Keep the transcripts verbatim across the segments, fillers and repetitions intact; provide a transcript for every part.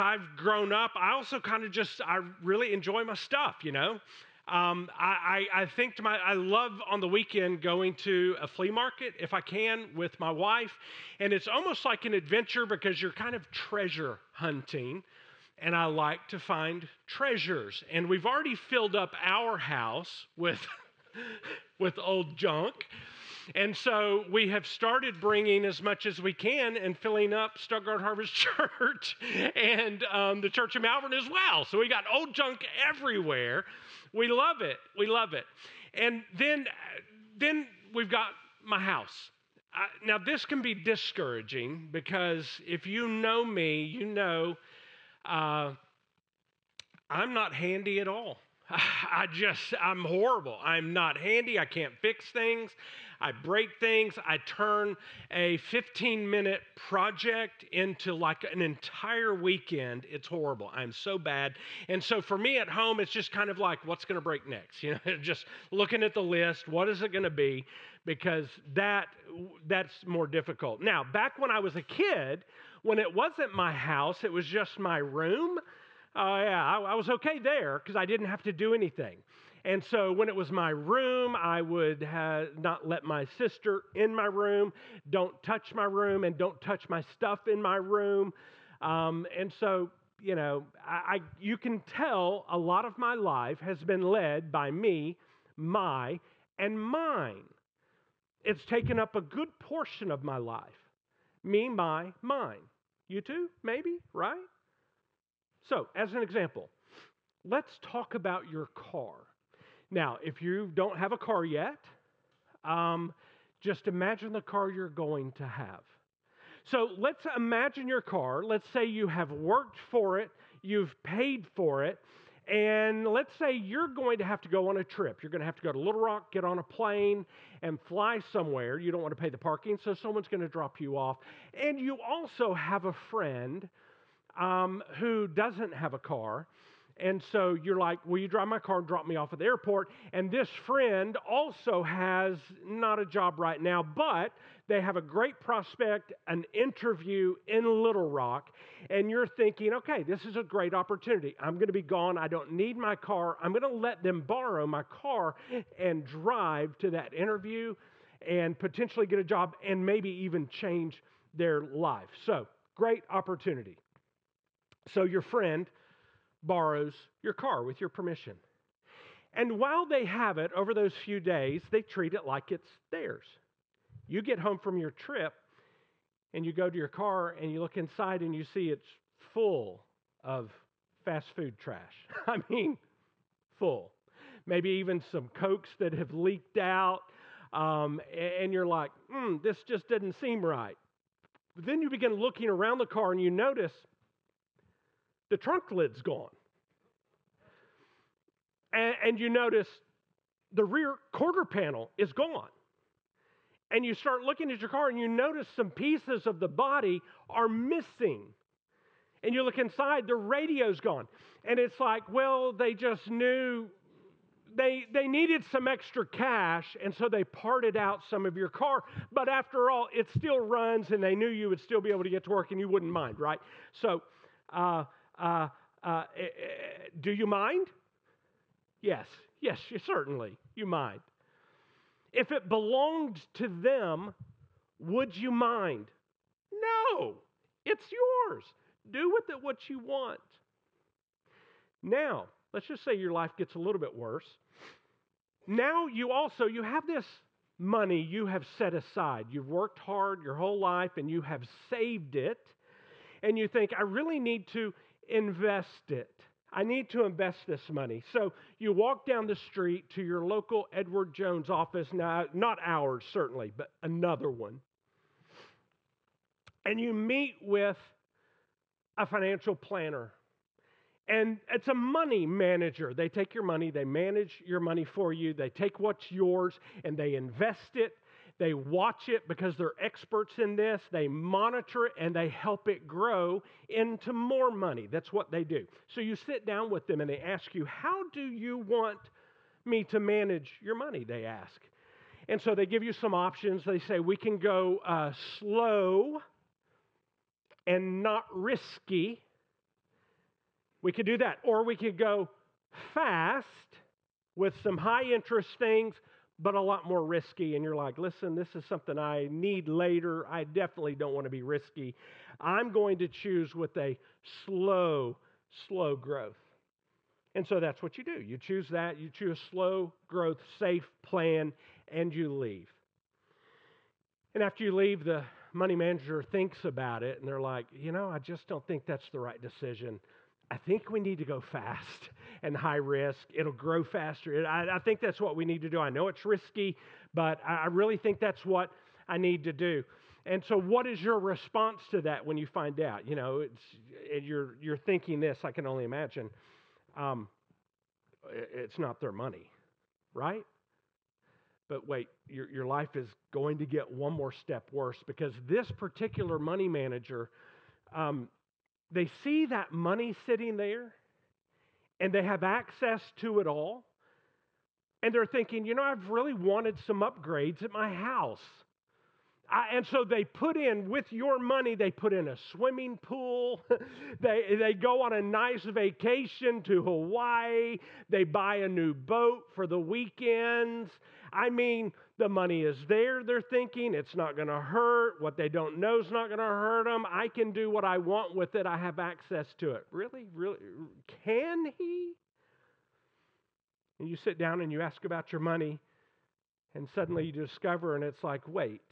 I've grown up, I also kind of just, I really enjoy my stuff, you know? Um, I, I, I think to my, I love on the weekend going to a flea market if I can with my wife. And it's almost like an adventure because you're kind of treasure hunting. And I like to find treasures. And we've already filled up our house with, with old junk. And so we have started bringing as much as we can and filling up Stuttgart Harvest Church and um, the Church of Malvern as well. So we got old junk everywhere. We love it. We love it. And then, then we've got my house. I, now, this can be discouraging because if you know me, you know uh, I'm not handy at all. I just, I'm horrible. I'm not handy. I can't fix things. I break things. I turn a fifteen minute project into like an entire weekend. It's horrible. I'm so bad. And so for me at home, it's just kind of like, what's going to break next? You know, just looking at the list. What is it going to be? Because that, that's more difficult. Now, back when I was a kid, when it wasn't my house, it was just my room. Oh, uh, yeah, I, I was okay there because I didn't have to do anything. And so when it was my room, I would ha- not let my sister in my room, don't touch my room, and don't touch my stuff in my room. Um, and so, you know, I, I, you can tell a lot of my life has been led by me, my, and mine. It's taken up a good portion of my life. Me, my, mine. You too, maybe, right? So, as an example, let's talk about your car. Now, if you don't have a car yet, um, just imagine the car you're going to have. So, let's imagine your car. Let's say you have worked for it, you've paid for it, and let's say you're going to have to go on a trip. You're going to have to go to Little Rock, get on a plane, and fly somewhere. You don't want to pay the parking, so someone's going to drop you off. And you also have a friend Um, who doesn't have a car. And so you're like, will you drive my car and drop me off at the airport? And this friend also has not a job right now, but they have a great prospect, an interview in Little Rock. And you're thinking, okay, this is a great opportunity. I'm going to be gone. I don't need my car. I'm going to let them borrow my car and drive to that interview and potentially get a job and maybe even change their life. So great opportunity. So your friend borrows your car with your permission. And while they have it over those few days, they treat it like it's theirs. You get home from your trip and you go to your car and you look inside and you see it's full of fast food trash. I mean, full. Maybe even some Cokes that have leaked out. Um, and you're like, hmm, this just doesn't seem right. But then you begin looking around the car and you notice the trunk lid's gone. And, and you notice the rear quarter panel is gone. And you start looking at your car and you notice some pieces of the body are missing. And you look inside, the radio's gone. And it's like, well, they just knew they they needed some extra cash, and so they parted out some of your car. But after all, it still runs, and they knew you would still be able to get to work and you wouldn't mind, right? So, uh, Uh, uh, do you mind? Yes, yes, you certainly, you mind. If it belonged to them, would you mind? No, it's yours. Do with it what you want. Now, let's just say your life gets a little bit worse. Now you also, you have this money you have set aside. You've worked hard your whole life and you have saved it. And you think, I really need to invest it. I need to invest this money. So you walk down the street to your local Edward Jones office. Now, not ours, certainly, but another one. And you meet with a financial planner. And it's a money manager. They take your money, they manage your money for you. They take what's yours and they invest it. They watch it because they're experts in this. They monitor it and they help it grow into more money. That's what they do. So you sit down with them and they ask you, how do you want me to manage your money? They ask. And so they give you some options. They say, we can go uh, slow and not risky. We could do that. Or we could go fast with some high interest things, but a lot more risky. And you're like, listen, this is something I need later. I definitely don't want to be risky. I'm going to choose with a slow, slow growth. And so that's what you do. You choose that. You choose slow growth, safe plan, and you leave. And after you leave, the money manager thinks about it, and they're like, you know, I just don't think that's the right decision. I think we need to go fast and high risk. It'll grow faster. I, I think that's what we need to do. I know it's risky, but I, I really think that's what I need to do. And so what is your response to that when you find out? You know, it's, you're, you're thinking this, I can only imagine. Um, it's not their money, right? But wait, your, your life is going to get one more step worse, because this particular money manager, um, they see that money sitting there and they have access to it all. And they're thinking, you know, I've really wanted some upgrades at my house. I, and so they put in, with your money, they put in a swimming pool. they, they go on a nice vacation to Hawaii. They buy a new boat for the weekends. I mean, the money is there, they're thinking. It's not going to hurt. What they don't know is not going to hurt them. I can do what I want with it. I have access to it. Really? Really? Can he? And you sit down and you ask about your money, and suddenly you discover, and it's like, wait,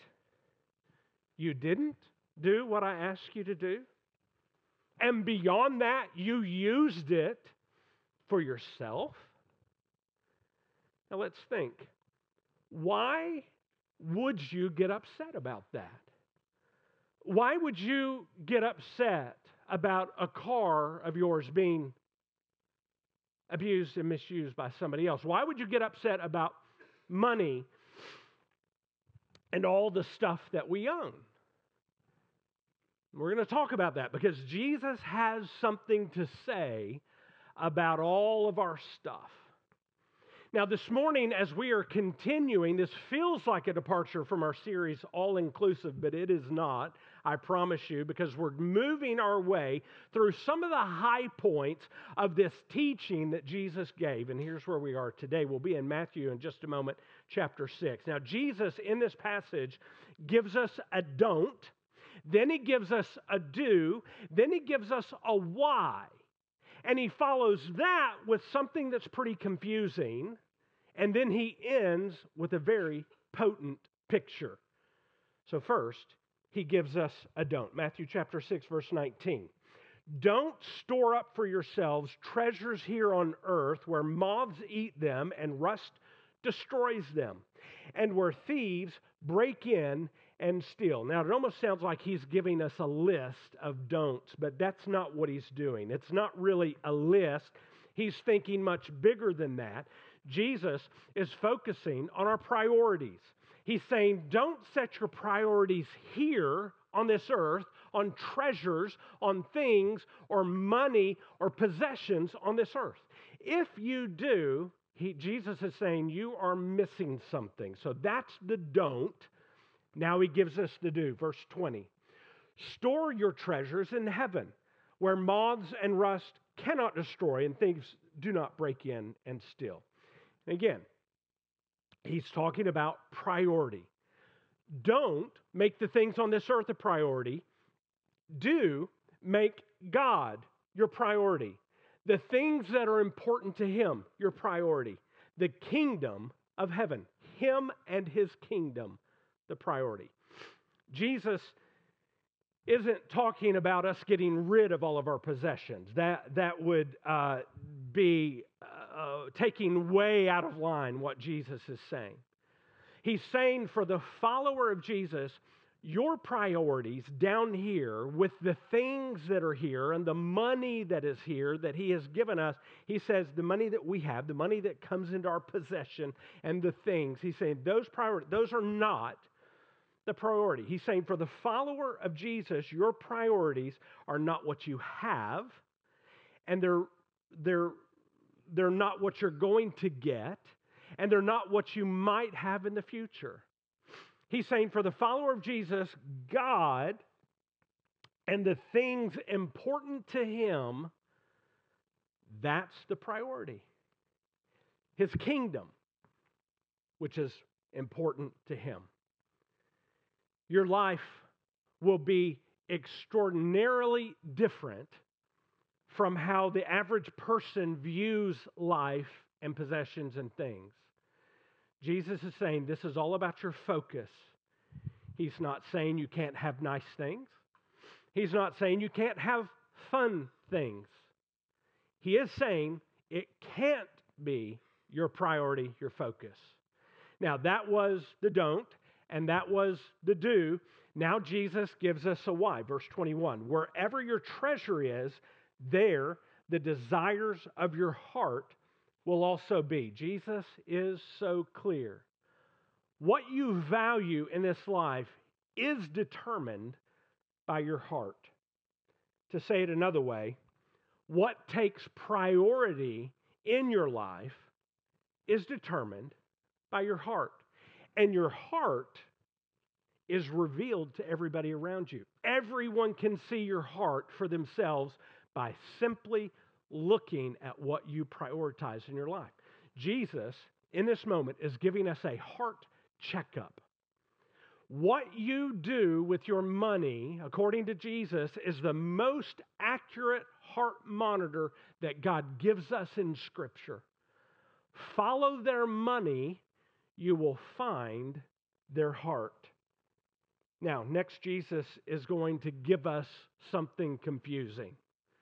you didn't do what I asked you to do? And beyond that, you used it for yourself? Now let's think. Why would you get upset about that? Why would you get upset about a car of yours being abused and misused by somebody else? Why would you get upset about money and all the stuff that we own? We're going to talk about that because Jesus has something to say about all of our stuff. Now, this morning, as we are continuing, this feels like a departure from our series, All Inclusive, but it is not, I promise you, because we're moving our way through some of the high points of this teaching that Jesus gave. And here's where we are today. We'll be in Matthew in just a moment, chapter six. Now, Jesus, in this passage, gives us a don't, then he gives us a do, then he gives us a why. And he follows that with something that's pretty confusing, and then he ends with a very potent picture. So first, he gives us a don't. Matthew chapter six, verse nineteen. Don't store up for yourselves treasures here on earth where moths eat them and rust destroys them, and where thieves break in and steal. Now, it almost sounds like he's giving us a list of don'ts, but that's not what he's doing. It's not really a list. He's thinking much bigger than that. Jesus is focusing on our priorities. He's saying, don't set your priorities here on this earth, on treasures, on things, or money, or possessions on this earth. If you do, he, Jesus is saying you are missing something. So that's the don't. Now he gives us the do. Verse twenty. Store your treasures in heaven, where moths and rust cannot destroy, and thieves do not break in and steal. Again, he's talking about priority. Don't make the things on this earth a priority. Do make God your priority. The things that are important to him, your priority. The kingdom of heaven, him and his kingdom, the priority. Jesus isn't talking about us getting rid of all of our possessions. That, that would uh, be uh, taking way out of line what Jesus is saying. He's saying for the follower of Jesus, your priorities down here with the things that are here and the money that is here that he has given us, he says the money that we have, the money that comes into our possession and the things, he's saying those priorities, those are not the priority. He's saying for the follower of Jesus, your priorities are not what you have, and they're, they're, they're not what you're going to get, and they're not what you might have in the future. He's saying for the follower of Jesus, God and the things important to him, That's the priority. His kingdom, which is important to him. Your life will be extraordinarily different from how the average person views life and possessions and things. Jesus is saying this is all about your focus. He's not saying you can't have nice things. He's not saying you can't have fun things. He is saying it can't be your priority, your focus. Now, that was the don't, and that was the do. Now, Jesus gives us a why. Verse twenty-one, wherever your treasure is, there the desires of your heart will also be. Jesus is so clear. What you value in this life is determined by your heart. To say it another way, what takes priority in your life is determined by your heart. And your heart is revealed to everybody around you. Everyone can see your heart for themselves by simply looking at what you prioritize in your life. Jesus, in this moment, is giving us a heart checkup. What you do with your money, according to Jesus, is the most accurate heart monitor that God gives us in Scripture. Follow their money, you will find their heart. Now, next, Jesus is going to give us something confusing.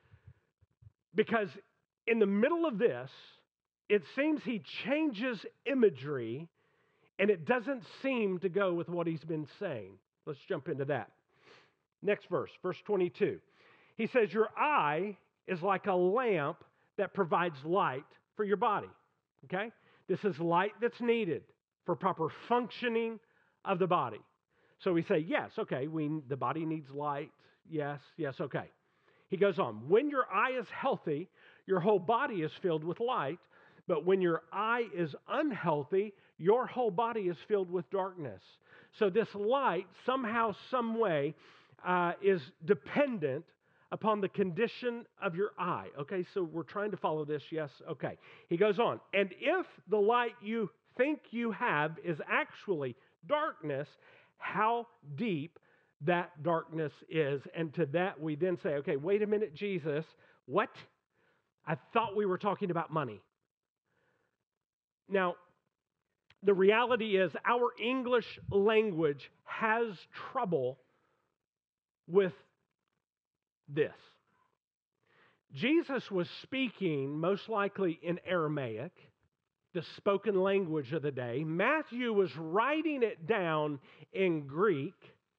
Because in the middle of this, it seems he changes imagery, and it doesn't seem to go with what he's been saying. Let's jump into that. Next verse, verse twenty-two. He says, your eye is like a lamp that provides light for your body. Okay? This is light that's needed for proper functioning of the body. So we say, yes, okay, we, the body needs light. Yes, yes, okay. He goes on, when your eye is healthy, your whole body is filled with light. But when your eye is unhealthy, your whole body is filled with darkness. So this light, somehow, some way, uh, is dependent upon the condition of your eye. Okay, so we're trying to follow this. Yes, okay. He goes on, and if the light you think you have is actually darkness, how deep that darkness is. And to that we then say, okay, wait a minute, Jesus, what? I thought we were talking about money. Now, the reality is our English language has trouble with this. Jesus was speaking most likely in Aramaic, the spoken language of the day. Matthew was writing it down in Greek.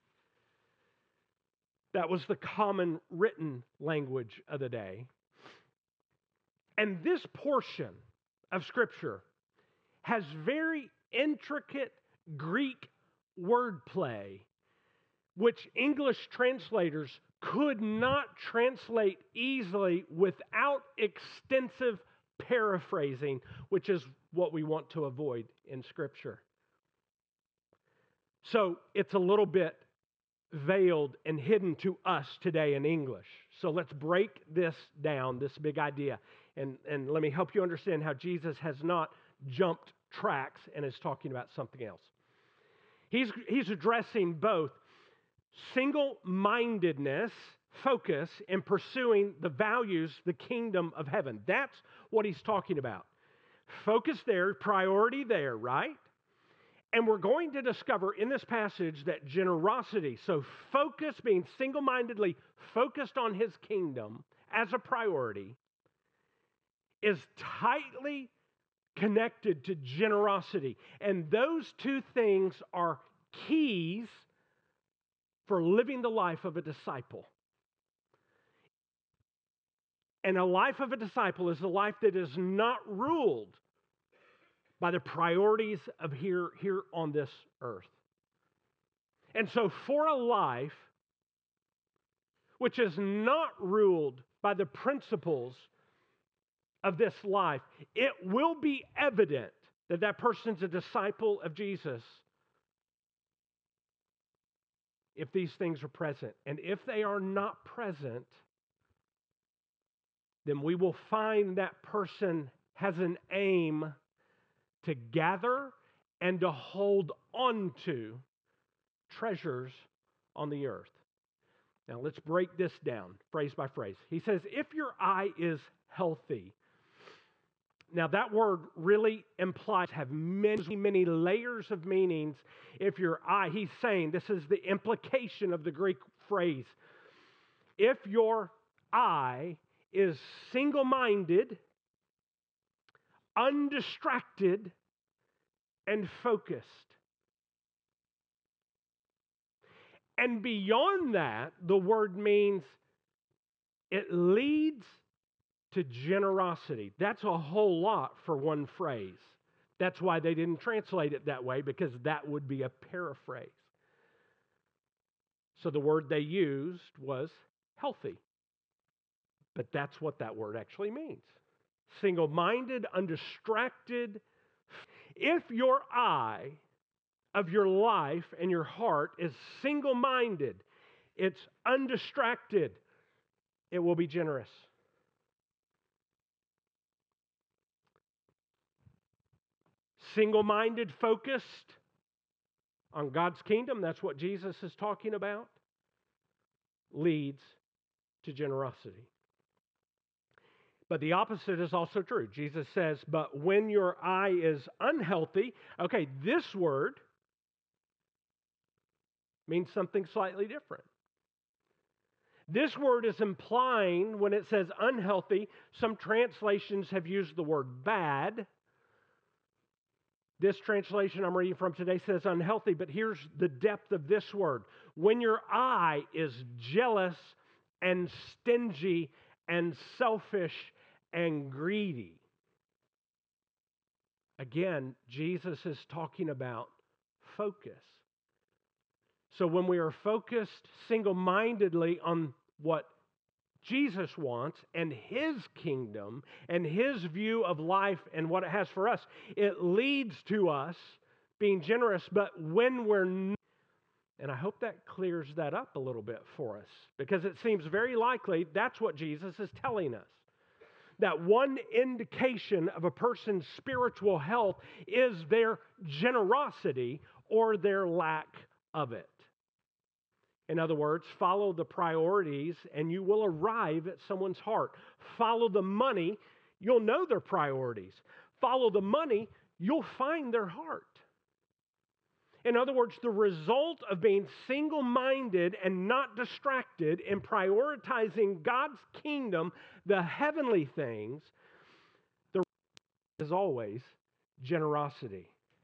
That was the common written language of the day. And this portion of Scripture has very intricate Greek wordplay, which English translators could not translate easily without extensive paraphrasing, which is what we want to avoid in Scripture. So it's a little bit veiled and hidden to us today in English. So let's break this down, this big idea, and, and let me help you understand how Jesus has not jumped tracks and is talking about something else. He's, he's addressing both single-mindedness, focus, in pursuing the values, the kingdom of heaven. That's what he's talking about. Focus there, priority there, right? And we're going to discover in this passage that generosity, so focus, being single-mindedly focused on his kingdom as a priority, is tightly connected to generosity. And those two things are keys for living the life of a disciple. And a life of a disciple is a life that is not ruled by the priorities of here, here on this earth. And so for a life which is not ruled by the principles of this life, it will be evident that that person's a disciple of Jesus if these things are present. And if they are not present, then we will find that person has an aim to gather and to hold on to treasures on the earth. Now let's break this down phrase by phrase. He says, if your eye is healthy. Now that word really implies have many, many layers of meanings. If your eye, he's saying, this is the implication of the Greek phrase. If your eye is single-minded, undistracted, and focused. And beyond that, the word means it leads to generosity. That's a whole lot for one phrase. That's why they didn't translate it that way, because that would be a paraphrase. So the word they used was healthy. But that's what that word actually means. Single-minded, undistracted. If your eye of your life and your heart is single-minded, it's undistracted, it will be generous. Single-minded, focused on God's kingdom, that's what Jesus is talking about, leads to generosity. But the opposite is also true. Jesus says, but when your eye is unhealthy, okay, this word means something slightly different. This word is implying, when it says unhealthy, some translations have used the word bad. This translation I'm reading from today says unhealthy, but here's the depth of this word. When your eye is jealous and stingy and selfish and greedy. Again, Jesus is talking about focus. So when we are focused single-mindedly on what Jesus wants and His kingdom and His view of life and what it has for us, it leads to us being generous. But when we're not, and I hope that clears that up a little bit for us, because it seems very likely that's what Jesus is telling us. That one indication of a person's spiritual health is their generosity or their lack of it. In other words, follow the priorities and you will arrive at someone's heart. Follow the money, you'll know their priorities. Follow the money, you'll find their heart. In other words, the result of being single-minded and not distracted in prioritizing God's kingdom, the heavenly things, the result is always generosity.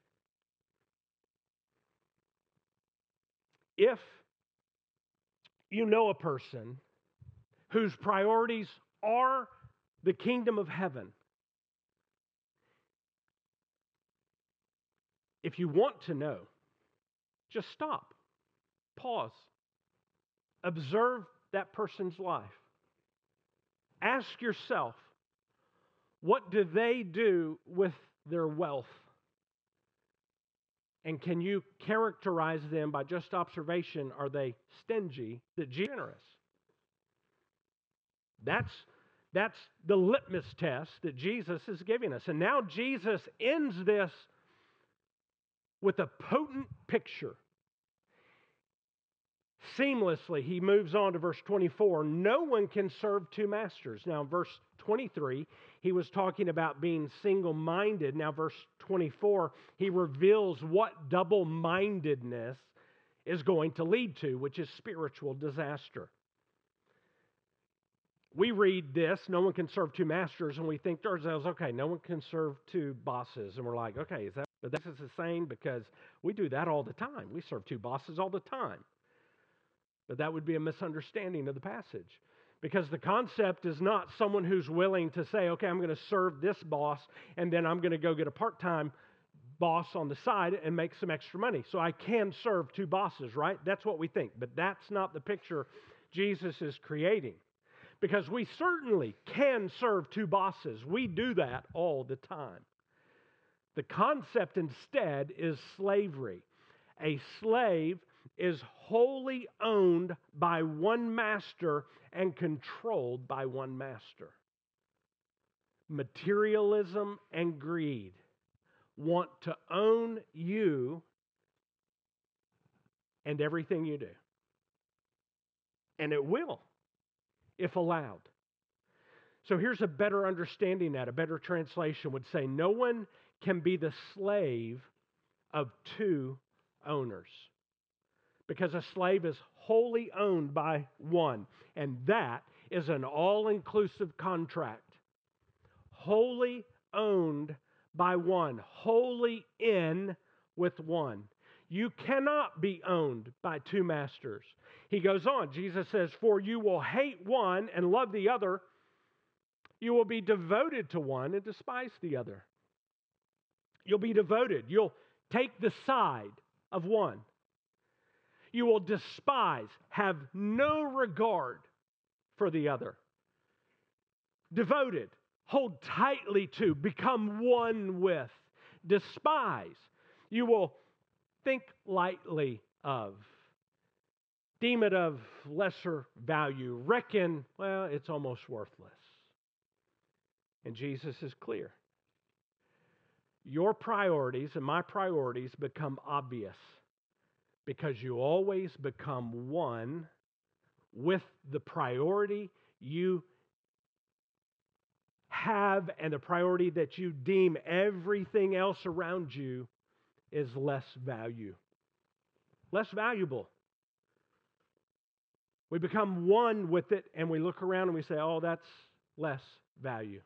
If you know a person whose priorities are the kingdom of heaven, if you want to know, just stop, pause, observe that person's life. Ask yourself, what do they do with their wealth? And can you characterize them by just observation? Are they stingy, that generous? That's, that's the litmus test that Jesus is giving us. And now Jesus ends this with a potent picture. Seamlessly, he moves on to verse twenty-four. No one can serve two masters. Now, in verse twenty-three, he was talking about being single-minded. Now, verse twenty-four, he reveals what double-mindedness is going to lead to, which is spiritual disaster. We read this, no one can serve two masters, and we think to ourselves, okay, no one can serve two bosses. And we're like, okay, is that, but this is the same because we do that all the time. We serve two bosses all the time. But that would be a misunderstanding of the passage. Because the concept is not someone who's willing to say, okay, I'm going to serve this boss, and then I'm going to go get a part-time boss on the side and make some extra money. So I can serve two bosses, right? That's what we think. But that's not the picture Jesus is creating. Because we certainly can serve two bosses. We do that all the time. The concept instead is slavery. A slave is wholly owned by one master and controlled by one master. materialism and greed want to own you and everything you do. And it will, if allowed. So here's a better understanding that, a better translation would say, no one can be the slave of two owners. Because a slave is wholly owned by one. And that is an all-inclusive contract. Wholly owned by one. Wholly in with one. You cannot be owned by two masters. He goes on, Jesus says, for you will hate one and love the other. You will be devoted to one and despise the other. You'll be devoted. You'll take the side of one. You will despise, have no regard for the other. Devoted, hold tightly to, become one with. Despise, you will think lightly of. Deem it of lesser value. Reckon, well, it's almost worthless. And Jesus is clear. Your priorities and my priorities become obvious because you always become one with the priority you have and the priority that you deem everything else around you is less value, less valuable. We become one with it and we look around and we say, oh, that's less value.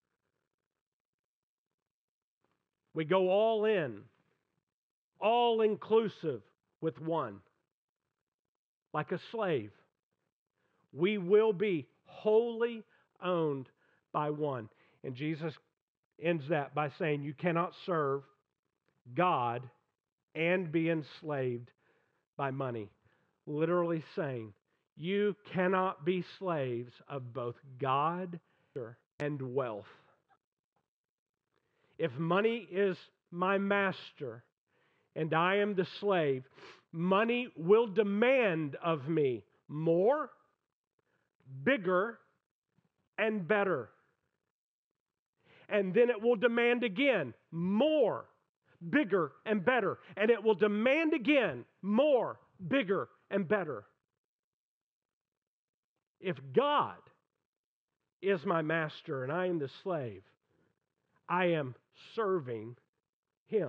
We go all in, all inclusive with one. Like a slave, we will be wholly owned by one. And Jesus ends that by saying you cannot serve God and be enslaved by money. Literally saying you cannot be slaves of both God and wealth. If money is my master and I am the slave, money will demand of me more, bigger, and better. And then it will demand again more, bigger, and better. And it will demand again more, bigger, and better. If God is my master and I am the slave, I am serving Him.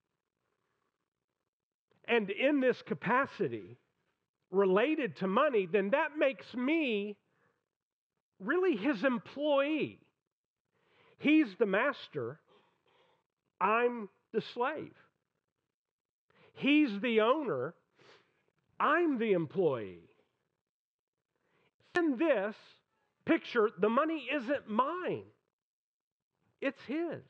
And in this capacity, related to money, then that makes me really His employee. He's the master. I'm the slave. He's the owner. I'm the employee. In this picture, the money isn't mine. It's His.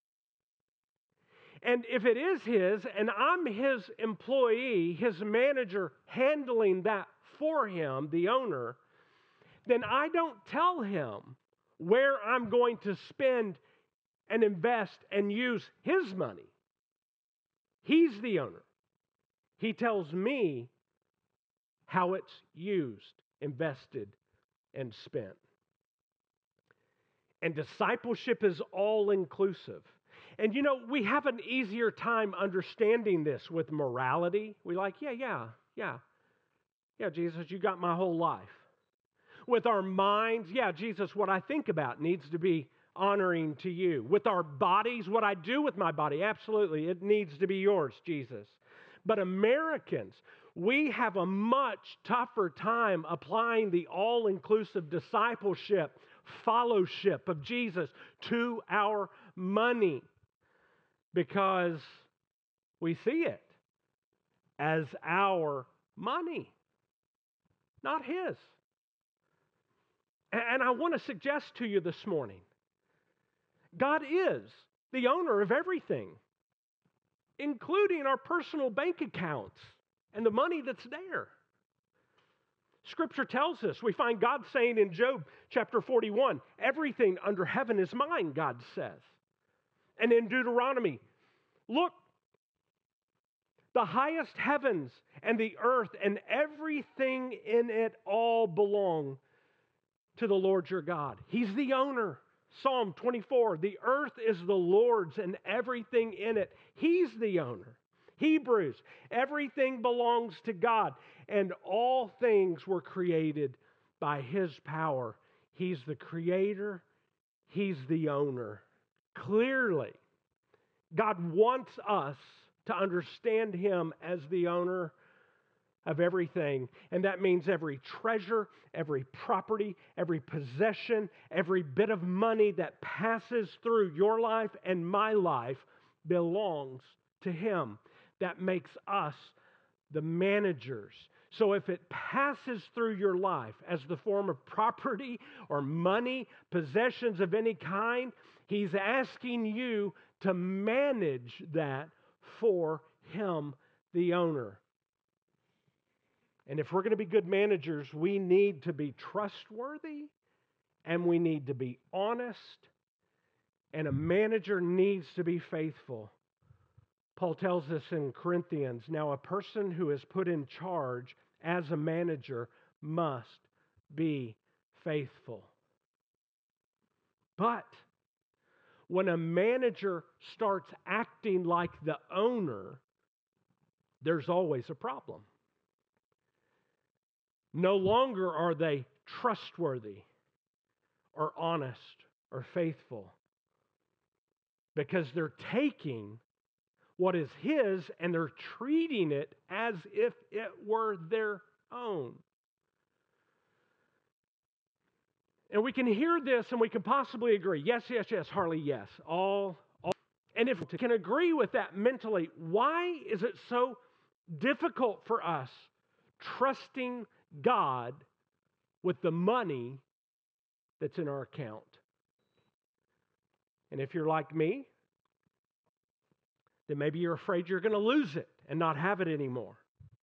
And if it is His, and I'm His employee, His manager handling that for Him, the owner, then I don't tell Him where I'm going to spend and invest and use His money. He's the owner. He tells me how it's used, invested, and spent. And discipleship is all inclusive. And you know, we have an easier time understanding this with morality. We're like, yeah, yeah, yeah. Yeah, Jesus, you got my whole life. With our minds, yeah, Jesus, what I think about needs to be honoring to you. With our bodies, what I do with my body, absolutely, it needs to be yours, Jesus. But Americans, we have a much tougher time applying the all-inclusive discipleship, fellowship of Jesus to our money because we see it as our money, not His. And I want to suggest to you this morning, God is the owner of everything, including our personal bank accounts and the money that's there. Scripture tells us, we find God saying in Job chapter forty-one, everything under heaven is mine, God says. And in Deuteronomy, look, the highest heavens and the earth and everything in it all belong to the Lord your God. He's the owner. Psalm twenty-four, the earth is the Lord's and everything in it. He's the owner. Hebrews, everything belongs to God, and all things were created by His power. He's the creator. He's the owner. Clearly, God wants us to understand Him as the owner of everything. And that means every treasure, every property, every possession, every bit of money that passes through your life and my life belongs to Him. That makes us the managers. So if it passes through your life as the form of property or money, possessions of any kind, He's asking you to manage that for Him, the owner. And if we're going to be good managers, we need to be trustworthy and we need to be honest, and a manager needs to be faithful. Paul tells us in Corinthians, now a person who is put in charge as a manager must be faithful. But when a manager starts acting like the owner, there's always a problem. No longer are they trustworthy or honest or faithful, because they're taking what is His and they're treating it as if it were their own. And we can hear this and we can possibly agree. Yes, yes, yes, Harley, yes. All, all. And if we can agree with that mentally, why is it so difficult for us trusting God with the money that's in our account? And if you're like me, then maybe you're afraid you're going to lose it and not have it anymore.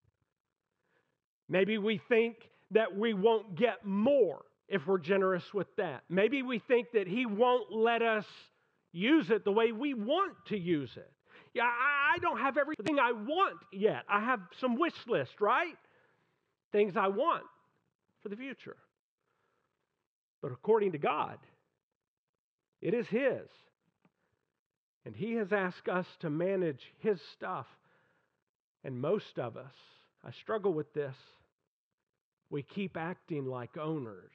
Maybe we think that we won't get more if we're generous with that. Maybe we think that He won't let us use it the way we want to use it. Yeah, I, I don't have everything I want yet. I have some wish list, right? Things I want for the future. But according to God, it is His. And He has asked us to manage His stuff. And most of us, I struggle with this, we keep acting like owners.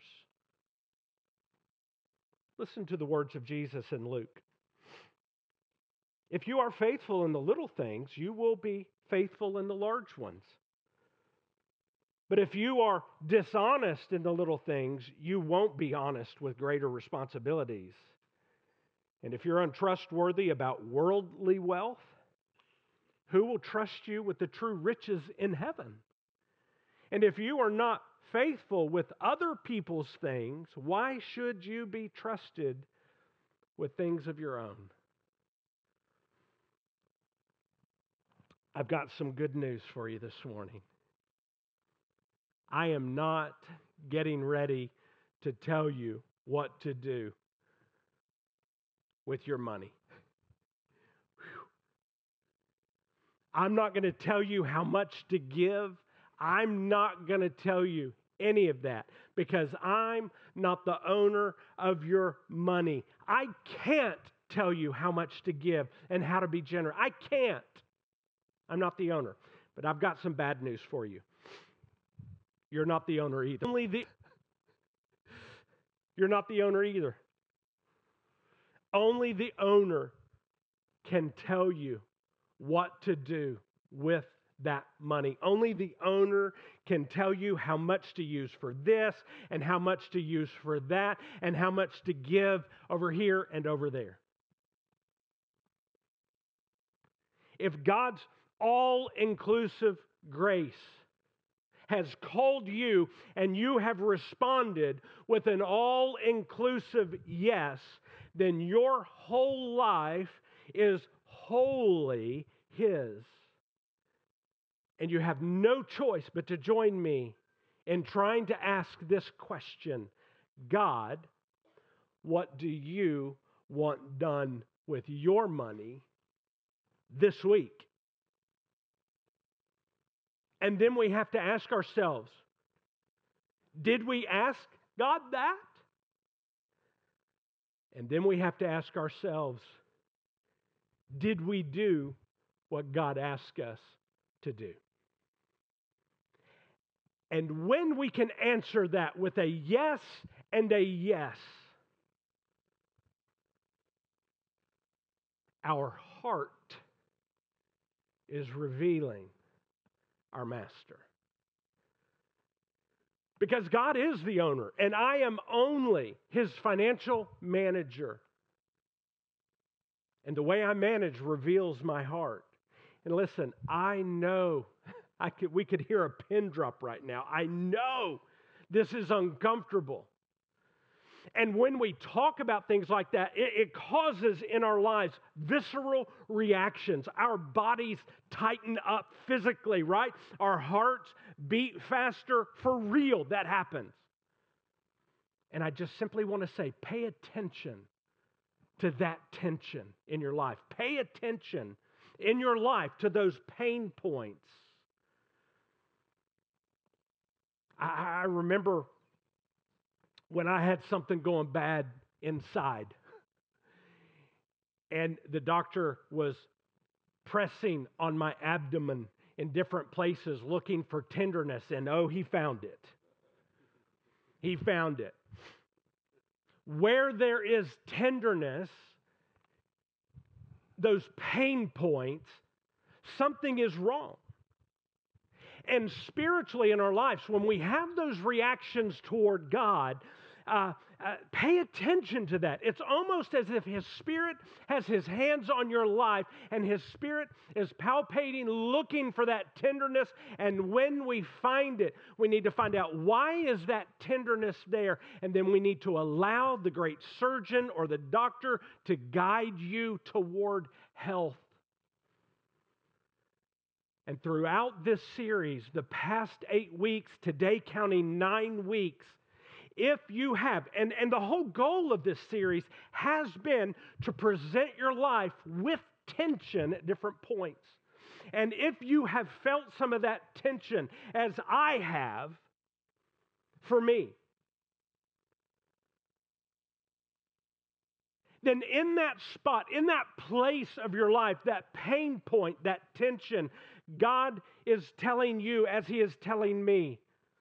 Listen to the words of Jesus in Luke. If you are faithful in the little things, you will be faithful in the large ones. But if you are dishonest in the little things, you won't be honest with greater responsibilities. And if you're untrustworthy about worldly wealth, who will trust you with the true riches in heaven? And if you are not faithful with other people's things, why should you be trusted with things of your own? I've got some good news for you this morning. I am not getting ready to tell you what to do with your money. Whew. I'm not going to tell you how much to give. I'm not going to tell you any of that because I'm not the owner of your money. I can't tell you how much to give and how to be generous. I can't. I'm not the owner. But I've got some bad news for you. You're not the owner either. Only the You're not the owner either. Only the owner can tell you what to do with that money. Only the owner can tell you how much to use for this and how much to use for that and how much to give over here and over there. If God's all-inclusive grace has called you and you have responded with an all-inclusive yes, then your whole life is wholly His. And you have no choice but to join me in trying to ask this question: God, what do you want done with your money this week? And then we have to ask ourselves, did we ask God that? And then we have to ask ourselves, did we do what God asked us to do? And when we can answer that with a yes and a yes, our heart is revealing our master. Because God is the owner, and I am only his financial manager. And the way I manage reveals my heart. And listen, I know, I could, we could hear a pin drop right now. I know this is uncomfortable. And when we talk about things like that, it, it causes in our lives visceral reactions. Our bodies tighten up physically, right? Our hearts beat faster. For real, that happens. And I just simply want to say, pay attention to that tension in your life. Pay attention in your life to those pain points. I, I remember when I had something going bad inside, and the doctor was pressing on my abdomen in different places looking for tenderness, and oh, he found it. He found it. Where there is tenderness, those pain points, something is wrong. And spiritually in our lives, when we have those reactions toward God, uh, uh, pay attention to that. It's almost as if His Spirit has His hands on your life, and His Spirit is palpating, looking for that tenderness. And when we find it, we need to find out, why is that tenderness there? And then we need to allow the great surgeon or the doctor to guide you toward health. And throughout this series, the past eight weeks, today counting nine weeks, if you have, and, and the whole goal of this series has been to present your life with tension at different points. And if you have felt some of that tension, as I have, for me, then in that spot, in that place of your life, that pain point, that tension, God is telling you, as He is telling me,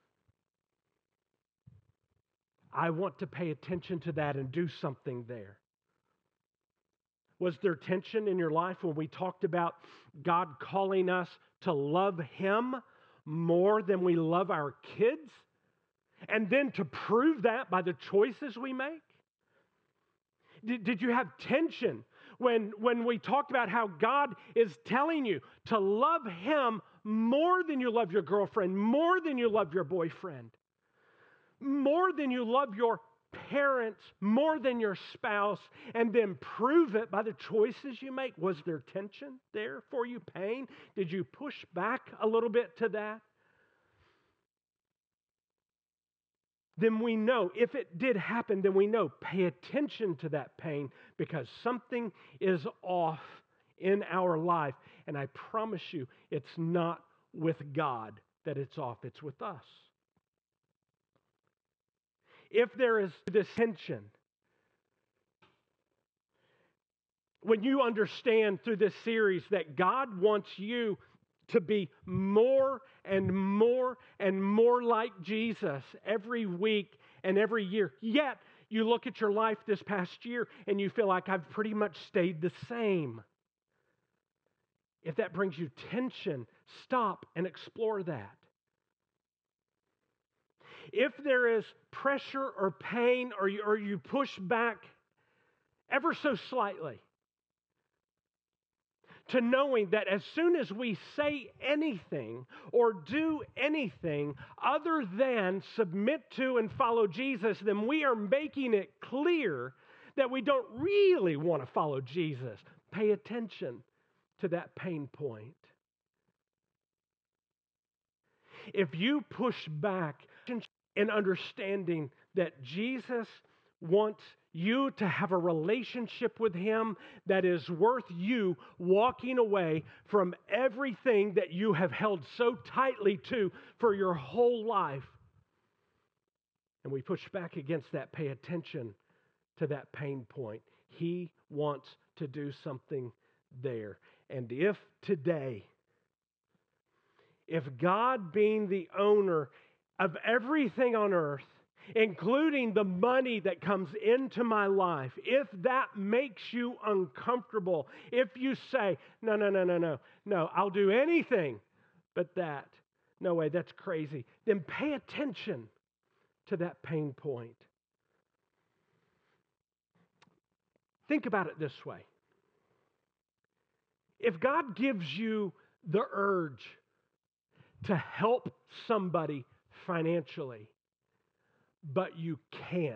I want to pay attention to that and do something there. Was there tension in your life when we talked about God calling us to love Him more than we love our kids? And then to prove that by the choices we make? Did, did you have tension when, when we talked about how God is telling you to love Him more than you love your girlfriend, more than you love your boyfriend, more than you love your parents, more than your spouse, and then prove it by the choices you make? Was there tension there for you, pain? Did you push back a little bit to that? Then we know, if it did happen, then we know, pay attention to that pain, because something is off in our life. And I promise you, it's not with God that it's off, it's with us. If there is this tension, when you understand through this series that God wants you to be more and more and more like Jesus every week and every year, yet you look at your life this past year and you feel like I've pretty much stayed the same. If that brings you tension, stop and explore that. If there is pressure or pain, or you, or you push back ever so slightly to knowing that as soon as we say anything or do anything other than submit to and follow Jesus, then we are making it clear that we don't really want to follow Jesus. Pay attention to that pain point. If you push back in understanding that Jesus wants you to have a relationship with Him that is worth you walking away from everything that you have held so tightly to for your whole life, and we push back against that, pay attention to that pain point. He wants to do something there. And if today, if God being the owner of everything on earth, including the money that comes into my life, if that makes you uncomfortable, if you say, no, no, no, no, no, no, I'll do anything but that. No way, that's crazy. Then pay attention to that pain point. Think about it this way. If God gives you the urge to help somebody financially, but you can't,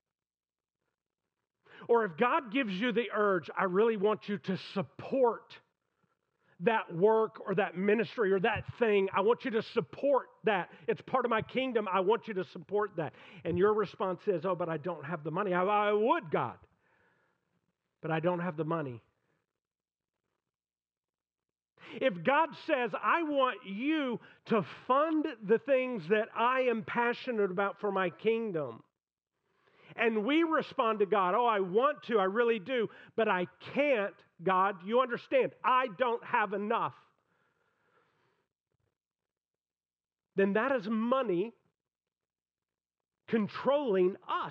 or if God gives you the urge, I really want you to support that work or that ministry or that thing. I want you to support that. It's part of my kingdom. I want you to support that. And your response is, oh, but I don't have the money. I, I would, God, but I don't have the money. If God says, I want you to fund the things that I am passionate about for my kingdom, and we respond to God, oh, I want to, I really do, but I can't, God, you understand, I don't have enough, then that is money controlling us.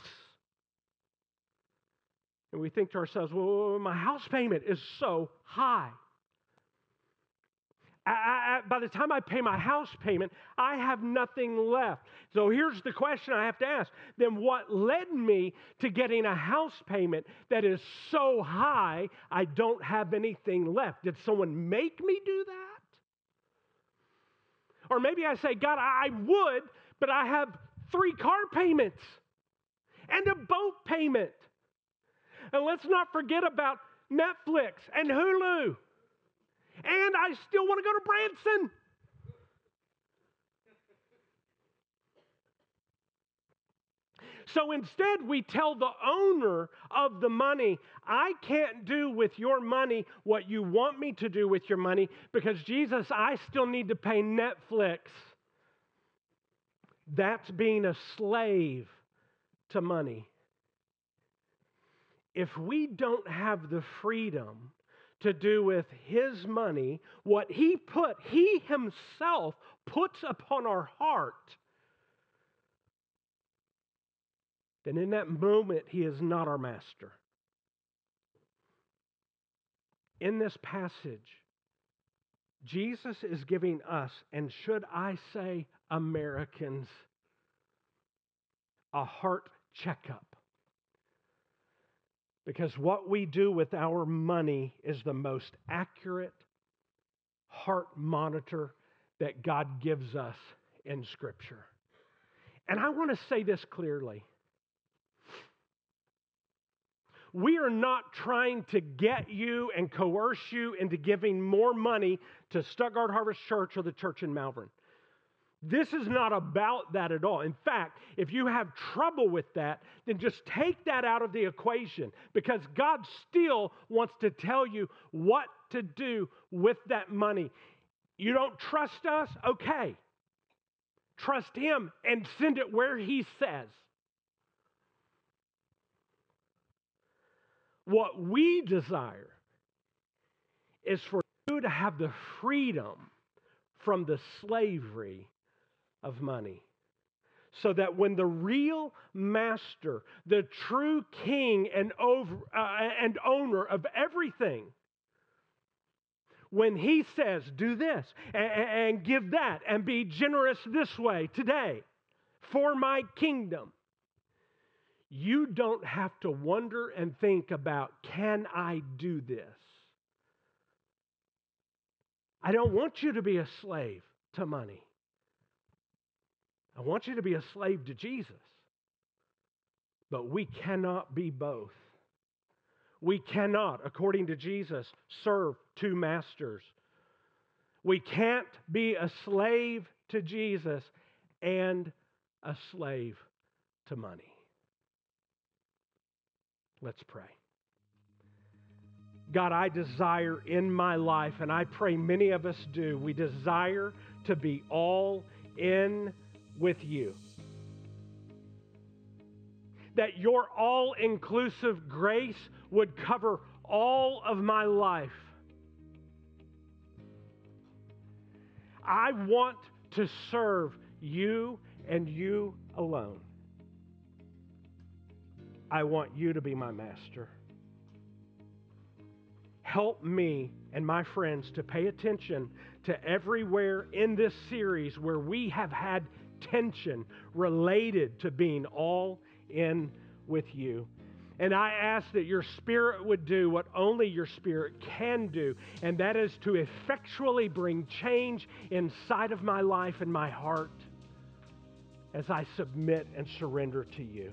And we think to ourselves, well, my house payment is so high. I, I, by the time I pay my house payment, I have nothing left. So here's the question I have to ask. Then what led me to getting a house payment that is so high, I don't have anything left? Did someone make me do that? Or maybe I say, God, I would, but I have three car payments and a boat payment. And let's not forget about Netflix and Hulu. And I still want to go to Branson. So instead, we tell the owner of the money, I can't do with your money what you want me to do with your money because, Jesus, I still need to pay Netflix. That's being a slave to money. If we don't have the freedom to do with His money what He put, He Himself puts upon our heart, then in that moment, He is not our master. In this passage, Jesus is giving us, and should I say Americans, a heart checkup. Because what we do with our money is the most accurate heart monitor that God gives us in Scripture. And I want to say this clearly. We are not trying to get you and coerce you into giving more money to Stuttgart Harvest Church or the church in Malvern. This is not about that at all. In fact, if you have trouble with that, then just take that out of the equation because God still wants to tell you what to do with that money. You don't trust us? Okay. Trust Him and send it where He says. What we desire is for you to have the freedom from the slavery of money. So that when the real master, the true king and, over, uh, and owner of everything, when He says, do this and, and give that and be generous this way today for my kingdom, you don't have to wonder and think about, can I do this? I don't want you to be a slave to money. I want you to be a slave to Jesus. But we cannot be both. We cannot, according to Jesus, serve two masters. We can't be a slave to Jesus and a slave to money. Let's pray. God, I desire in my life, and I pray many of us do, we desire to be all in with you. that your all-inclusive grace would cover all of my life. I want to serve you and you alone. I want you to be my master. Help me and my friends to pay attention to everywhere in this series where we have had tension related to being all in with you. And I ask that your Spirit would do what only your Spirit can do, and that is to effectually bring change inside of my life and my heart as I submit and surrender to you.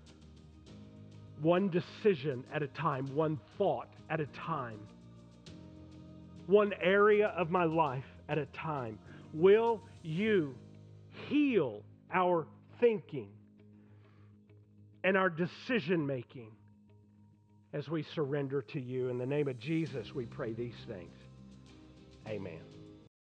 One decision at a time, one thought at a time, one area of my life at a time. Will you heal our thinking and our decision making as we surrender to you? In the name of Jesus, we pray these things. Amen.